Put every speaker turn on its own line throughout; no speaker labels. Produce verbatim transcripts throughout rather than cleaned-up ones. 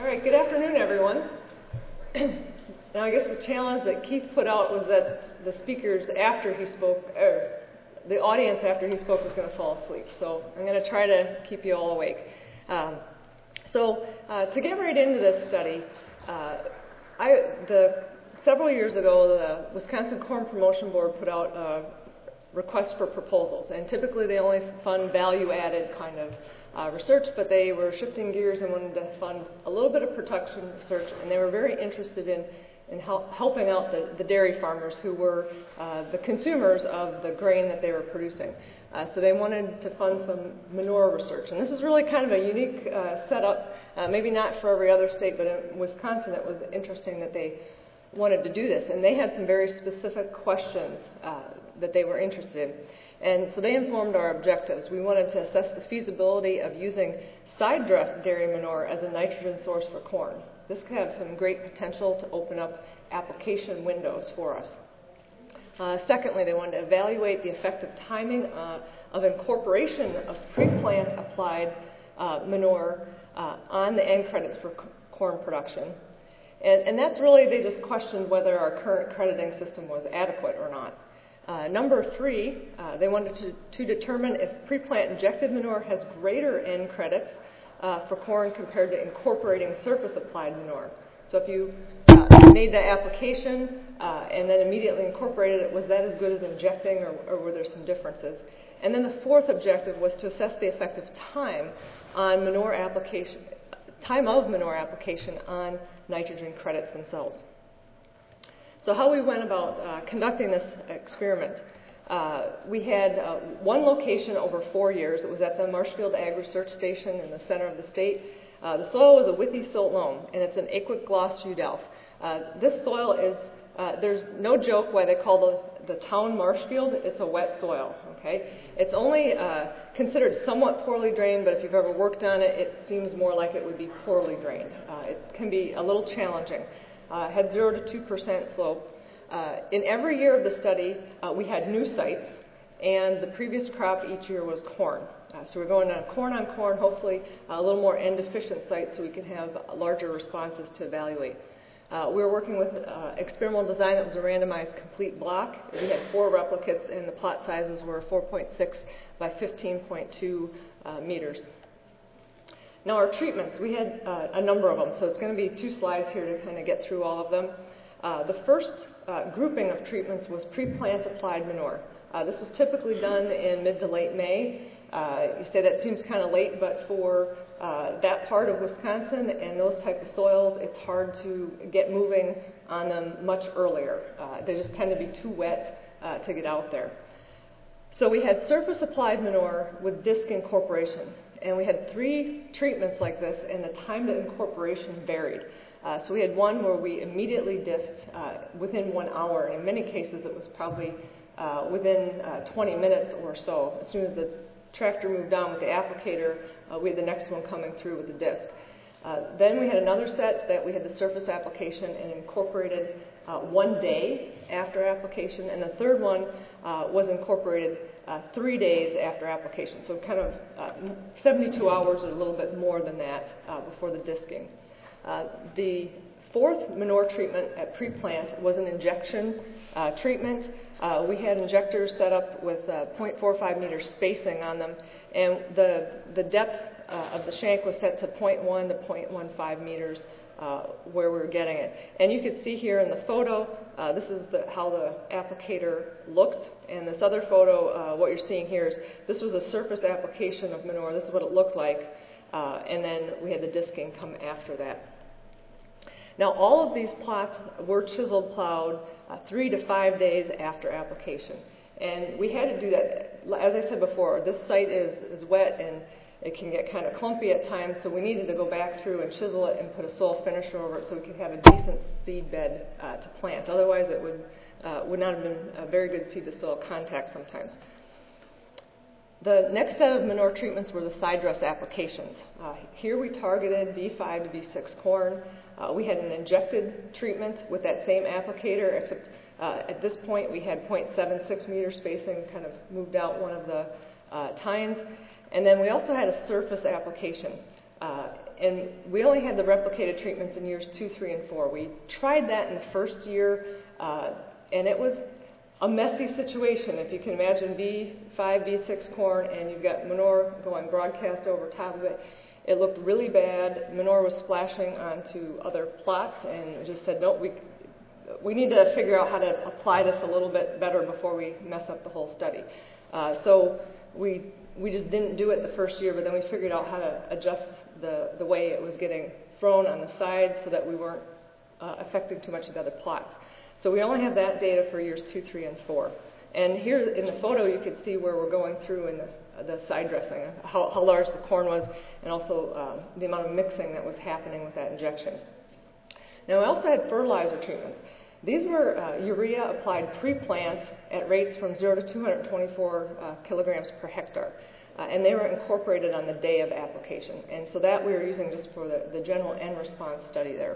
right, good afternoon, everyone. Now, I guess the challenge that Keith put out was that the speakers after he spoke, or the audience after he spoke was going to fall asleep. So I'm going to try to keep you all awake. Um, so uh, to get right into this study, uh, I, the, several years ago, the Wisconsin Corn Promotion Board put out a request for proposals, and typically they only fund value-added kind of Uh, research, but they were shifting gears and wanted to fund a little bit of production research, and they were very interested in, in help, helping out the, the dairy farmers who were uh, the consumers of the grain that they were producing. Uh, so they wanted to fund some manure research, and this is really kind of a unique uh, setup, uh, maybe not for every other state, but in Wisconsin it was interesting that they wanted to do this, and they had some very specific questions uh, that they were interested in. And so they informed our objectives. We wanted to assess the feasibility of using side-dressed dairy manure as a nitrogen source for corn. This could have some great potential to open up application windows for us. Uh, secondly, they wanted to evaluate the effective timing uh, of incorporation of pre-plant applied uh, manure uh, on the end credits for c- corn production. And, and that's really, they just questioned whether our current crediting system was adequate or not. Uh, number three, uh, they wanted to, to determine if pre-plant injected manure has greater end credits uh, for corn compared to incorporating surface applied manure. So if you uh, made the application uh, and then immediately incorporated it, was that as good as injecting, or, or were there some differences? And then the fourth objective was to assess the effective time on manure application, time of manure application on nitrogen credits themselves. So how we went about uh, conducting this experiment, uh, we had uh, one location over four years. It was at the Marshfield Ag Research Station in the center of the state. Uh, the soil was a Withy silt loam, and it's an aqueous gloss Udelf. Uh, this soil is, uh, there's no joke why they call the, the town Marshfield. It's a wet soil, okay? It's only uh, considered somewhat poorly drained, but if you've ever worked on it, it seems more like it would be poorly drained. Uh, it can be a little challenging. Uh, had zero to two percent slope. Uh, in every year of the study, uh, we had new sites, and the previous crop each year was corn. Uh, so we're going on corn on corn, hopefully a little more end-efficient sites so we can have larger responses to evaluate. Uh, we were working with uh, experimental design that was a randomized complete block. We had four replicates, and the plot sizes were four point six by fifteen point two uh, meters. Now our treatments, we had uh, a number of them, so it's going to be two slides here to kind of get through all of them. Uh, the first uh, grouping of treatments was pre-plant applied manure. Uh, this was typically done in mid to late May. Uh, you say that seems kind of late, but for uh, that part of Wisconsin and those type of soils, it's hard to get moving on them much earlier. Uh, they just tend to be too wet uh, to get out there. So we had surface applied manure with disc incorporation. And we had three treatments like this, and the time to incorporation varied. Uh, so we had one where we immediately disked uh, within one hour, and in many cases it was probably uh, within uh, twenty minutes or so. As soon as the tractor moved on with the applicator, uh, we had the next one coming through with the disc. Uh, then we had another set that we had the surface application and incorporated uh, one day after application, and the third one uh, was incorporated uh, three days after application. So kind of uh, seventy-two hours or a little bit more than that uh, before the disking. Uh, the fourth manure treatment at pre-plant was an injection uh, treatment. Uh, we had injectors set up with uh, zero point four five meter spacing on them, and the the depth uh, of the shank was set to zero point one to zero point one five meters uh, where we were getting it. And you can see here in the photo, uh, this is the, how the applicator looked, and this other photo, uh, what you're seeing here is this was a surface application of manure. This is what it looked like, uh, and then we had the disking come after that. Now, all of these plots were chisel plowed uh, three to five days after application. And we had to do that. As I said before, this site is, is wet and it can get kind of clumpy at times, so we needed to go back through and chisel it and put a soil finisher over it so we could have a decent seed bed uh, to plant. Otherwise, it would, uh, would not have been a very good seed to soil contact sometimes. The next set of manure treatments were the side dress applications. Uh, here we targeted B five to B six corn. Uh, we had an injected treatment with that same applicator, except uh, at this point we had zero point seven six meter spacing, kind of moved out one of the uh, tines. And then we also had a surface application. Uh, and we only had the replicated treatments in years two, three, and four. We tried that in the first year, uh, and it was a messy situation. If you can imagine B five, B six corn, and you've got manure going broadcast over top of it. It looked really bad. Manure was splashing onto other plots, and we just said, nope, we, we need to figure out how to apply this a little bit better before we mess up the whole study. Uh, so we we just didn't do it the first year, but then we figured out how to adjust the, the way it was getting thrown on the side so that we weren't uh, affecting too much of the other plots. So we only have that data for years two, three, and four. And here in the photo, you can see where we're going through in the, the side dressing, how, how large the corn was, and also um, the amount of mixing that was happening with that injection. Now, we also had fertilizer treatments. These were uh, urea applied pre-plant at rates from zero to two hundred twenty-four uh, kilograms per hectare. Uh, and they were incorporated on the day of application. And so that we were using just for the, the general end response study there.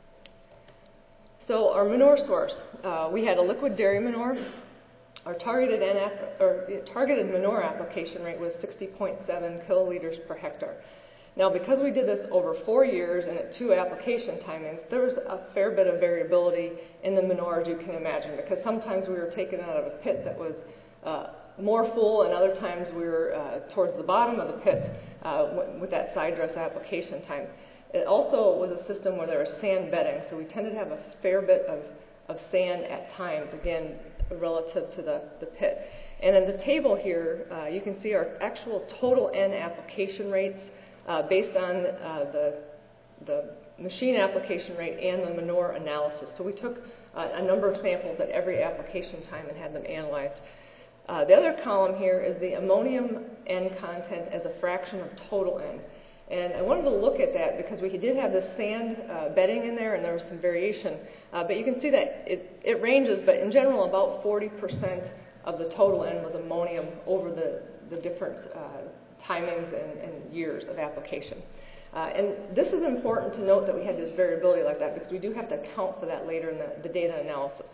So our manure source, uh, we had a liquid dairy manure. Our targeted, N F, or targeted manure application rate was sixty point seven kiloliters per hectare. Now, because we did this over four years and at two application timings, there was a fair bit of variability in the manure, as you can imagine, because sometimes we were taken out of a pit that was uh, more full, and other times we were uh, towards the bottom of the pit uh, with that side dress application time. It also was a system where there was sand bedding, so we tended to have a fair bit of, of sand at times, again, relative to the, the pit. And in the table here, uh, you can see our actual total N application rates uh, based on uh, the, the machine application rate and the manure analysis. So we took uh, a number of samples at every application time and had them analyzed. Uh, the other column here is the ammonium N content as a fraction of total N. And I wanted to look at that because we did have the sand uh, bedding in there and there was some variation. Uh, but you can see that it, it ranges, but in general about forty percent of the total N was ammonium over the, the different uh, timings and, and years of application. Uh, and this is important to note that we had this variability like that because we do have to account for that later in the, the data analysis.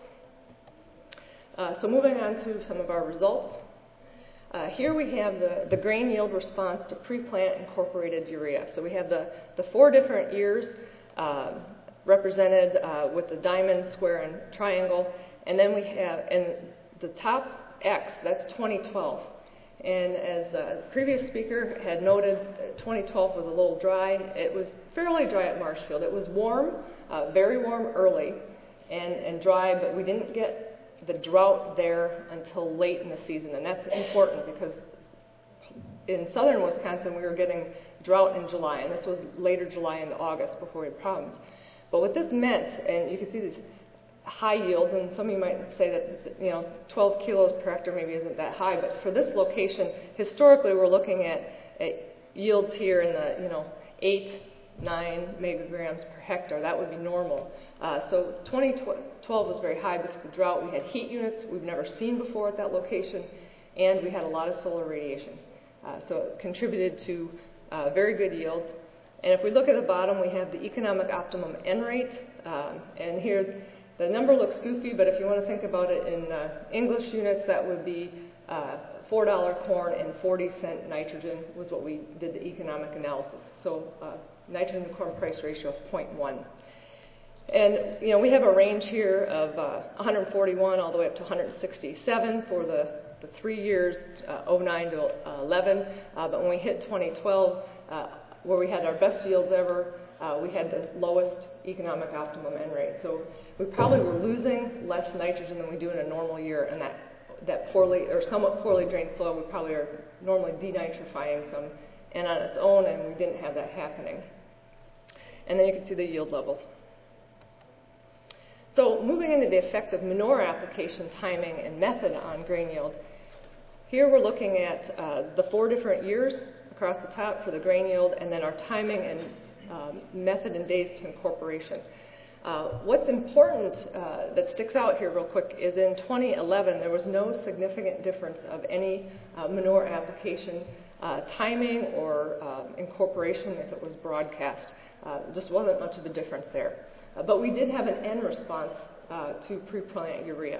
Uh, so moving on to some of our results. Uh, here we have the, the grain yield response to pre-plant incorporated urea. So we have the, the four different years uh, represented uh, with the diamond, square, and triangle. And then we have, and the top X, that's twenty twelve. And as the previous speaker had noted, twenty twelve was a little dry. It was fairly dry at Marshfield. It was warm, uh, very warm early, and, and dry, but we didn't get the drought there until late in the season, and that's important because in southern Wisconsin we were getting drought in July, and this was later July into August before we had problems. But what this meant, and you can see these high yields, and some of you might say that you know twelve kilos per hectare maybe isn't that high, but for this location, historically we're looking at, at yields here in the you know eight, nine megagrams per hectare. That would be normal. Uh, so twenty twelve was very high because of the drought. We had heat units we've never seen before at that location, and we had a lot of solar radiation. Uh, so it contributed to uh, very good yields. And if we look at the bottom, we have the economic optimum N rate. Um, and here the number looks goofy, but if you want to think about it in uh, English units, that would be uh, four dollar corn and forty cent nitrogen was what we did the economic analysis. So uh, nitrogen to corn price ratio of zero point one. And you know we have a range here of uh, one hundred forty-one all the way up to one hundred sixty-seven for the, the three years, uh, oh nine to eleven. Uh, but when we hit twenty twelve, uh, where we had our best yields ever, uh, we had the lowest economic optimum N rate. So we probably were losing less nitrogen than we do in a normal year, and that that poorly or somewhat poorly drained soil, we probably are normally denitrifying some and on its own, and we didn't have that happening. And then you can see the yield levels. So moving into the effect of manure application timing and method on grain yield, here we're looking at uh, the four different years across the top for the grain yield, and then our timing and um, method and days to incorporation. Uh, what's important uh, that sticks out here real quick is in twenty eleven there was no significant difference of any uh, manure application uh, timing or uh, incorporation if it was broadcast. Uh, just wasn't much of a difference there. Uh, but we did have an N response uh, to pre-plant urea.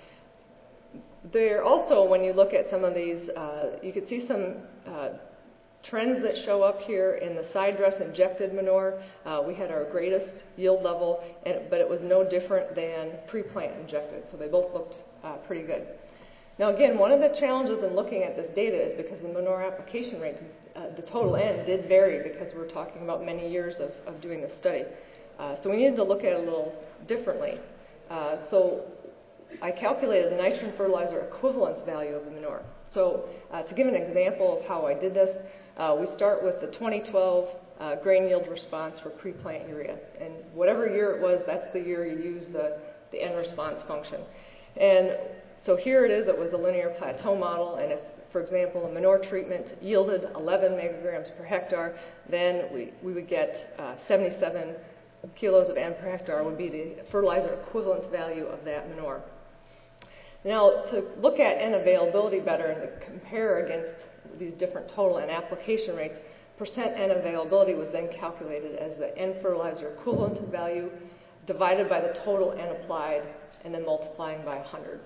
There also, when you look at some of these, uh, you could see some uh, trends that show up here in the side dress injected manure, uh, we had our greatest yield level, and, but it was no different than pre-plant injected, so they both looked uh, pretty good. Now again, one of the challenges in looking at this data is because the manure application rates, uh, the total N did vary because we're talking about many years of, of doing this study. Uh, so we needed to look at it a little differently. Uh, so I calculated the nitrogen fertilizer equivalence value of the manure. So uh, to give an example of how I did this, uh, we start with the twenty twelve uh, grain yield response for pre-plant urea. And whatever year it was, that's the year you use the, the N response function. And so here it is, it was a linear plateau model, and if, for example, a manure treatment yielded eleven megagrams per hectare, then we, we would get uh, seventy-seven kilos of N per hectare would be the fertilizer equivalence value of that manure. Now, to look at N availability better and to compare against these different total N application rates, percent N availability was then calculated as the N fertilizer equivalent value divided by the total N applied and then multiplying by one hundred.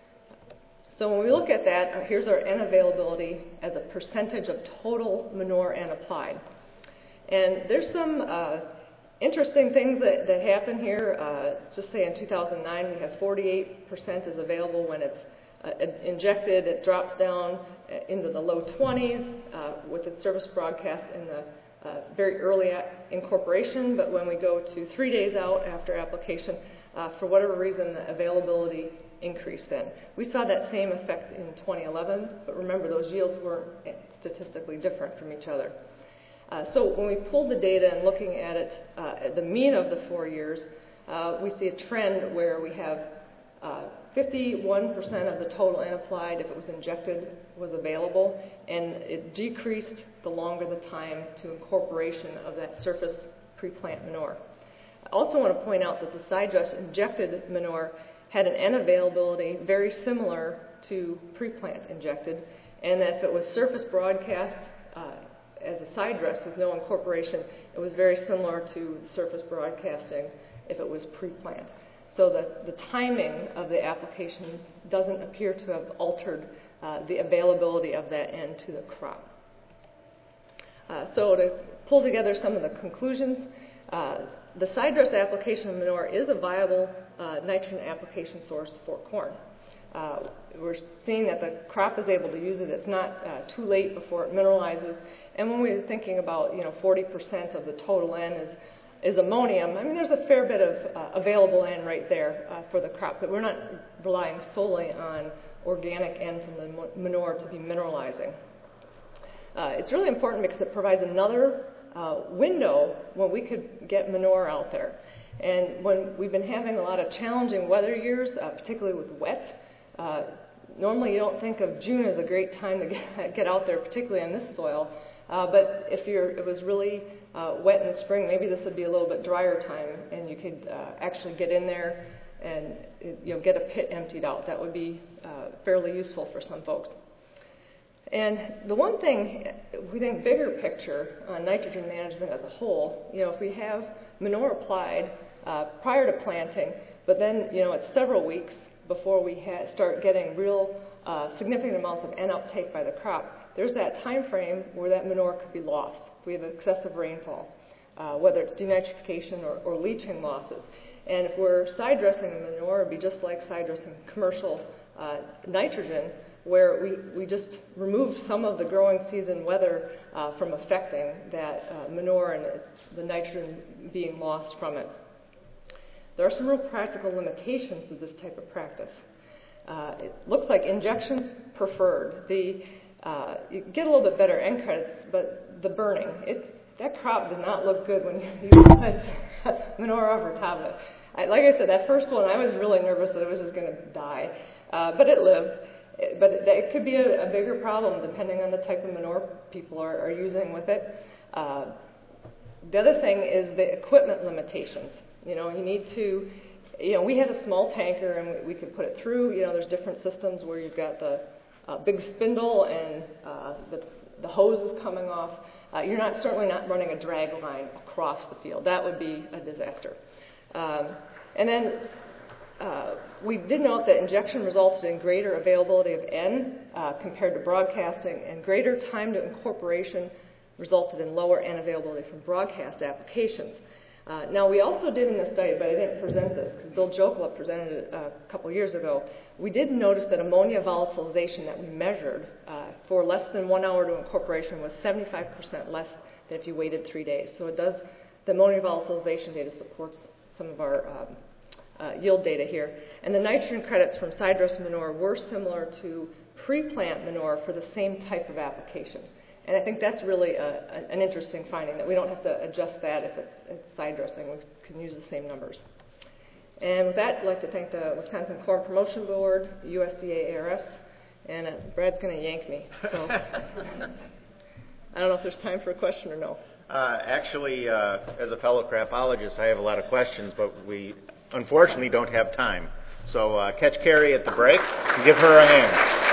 So when we look at that, uh, here's our N availability as a percentage of total manure N applied. And there's some uh, interesting things that, that happen here. Uh, let's just say in two thousand nine, we have forty-eight percent is available when it's uh, injected. It drops down into the low twenties uh, with its service broadcast in the uh, very early incorporation. But when we go to three days out after application, uh, for whatever reason, the availability increased then. We saw that same effect in twenty eleven, but remember, those yields weren't statistically different from each other. Uh, so when we pulled the data and looking at it, uh, at the mean of the four years, uh, we see a trend where we have uh, fifty-one percent of the total N applied, if it was injected, was available, and it decreased the longer the time to incorporation of that surface pre-plant manure. I also want to point out that the side dress injected manure had an N availability very similar to pre-plant injected, and that if it was surface broadcast uh, as a side dress with no incorporation, it was very similar to surface broadcasting if it was pre-plant. So the, the timing of the application doesn't appear to have altered uh, the availability of that N to the crop. Uh, so to pull together some of the conclusions, uh, the side dress application of manure is a viable uh, nitrogen application source for corn. Uh, we're seeing that the crop is able to use it. It's not uh, too late before it mineralizes. And when we're thinking about, you know, forty percent of the total N is, is ammonium, I mean, there's a fair bit of uh, available N right there uh, for the crop, but we're not relying solely on organic N from the manure to be mineralizing. Uh, it's really important because it provides another uh, window when we could get manure out there. And when we've been having a lot of challenging weather years, uh, particularly with wet, uh, normally you don't think of June as a great time to get, get out there, particularly on this soil. Uh, but if you're, it was really uh, wet in the spring, maybe this would be a little bit drier time, and you could uh, actually get in there and you know get a pit emptied out. That would be uh, fairly useful for some folks. And the one thing, we think bigger picture on nitrogen management as a whole, you know, if we have manure applied uh, prior to planting, but then, you know, it's several weeks before we ha- start getting real uh, significant amounts of N uptake by the crop, there's that time frame where that manure could be lost if we have excessive rainfall, uh, whether it's denitrification or, or leaching losses. And if we're side dressing the manure, it'd be just like side dressing commercial uh, nitrogen, where we, we just remove some of the growing season weather uh, from affecting that uh, manure and the nitrogen being lost from it. There are some real practical limitations to this type of practice. Uh, it looks like injections preferred. The, uh, you get a little bit better N credits, but the burning, it, that crop did not look good when you, you put manure over top of it. I, like I said, that first one, I was really nervous that it was just going to die, uh, but it lived. But it, it could be a, a bigger problem depending on the type of manure people are, are using with it. Uh, the other thing is the equipment limitations. You know, you need to, you know, we had a small tanker and we, we could put it through. You know, there's different systems where you've got the uh, big spindle and uh, the, the hose is coming off. Uh, you're not certainly not running a drag line across the field. That would be a disaster. Um, and then uh, we did note that injection resulted in greater availability of N uh, compared to broadcasting, and greater time to incorporation resulted in lower N availability from broadcast applications. Uh, now, we also did in the study, but I didn't present this because Bill Jokela presented it uh, a couple years ago, we did notice that ammonia volatilization that we measured uh, for less than one hour to incorporation was seventy-five percent less than if you waited three days. So it does, the ammonia volatilization data supports some of our um, uh, yield data here. And the nitrogen credits from side dress manure were similar to pre-plant manure for the same type of application. And I think that's really a, a, an interesting finding, that we don't have to adjust that if it's, it's side dressing. We can use the same numbers. And with that, I'd like to thank the Wisconsin Corn Promotion Board, U S D A A R S, and uh, Brad's going to yank me. So I don't know if there's time for a question or no.
Uh, actually, uh, as a fellow crapologist, I have a lot of questions, but we unfortunately don't have time. So uh, catch Carrie at the break and give her a hand.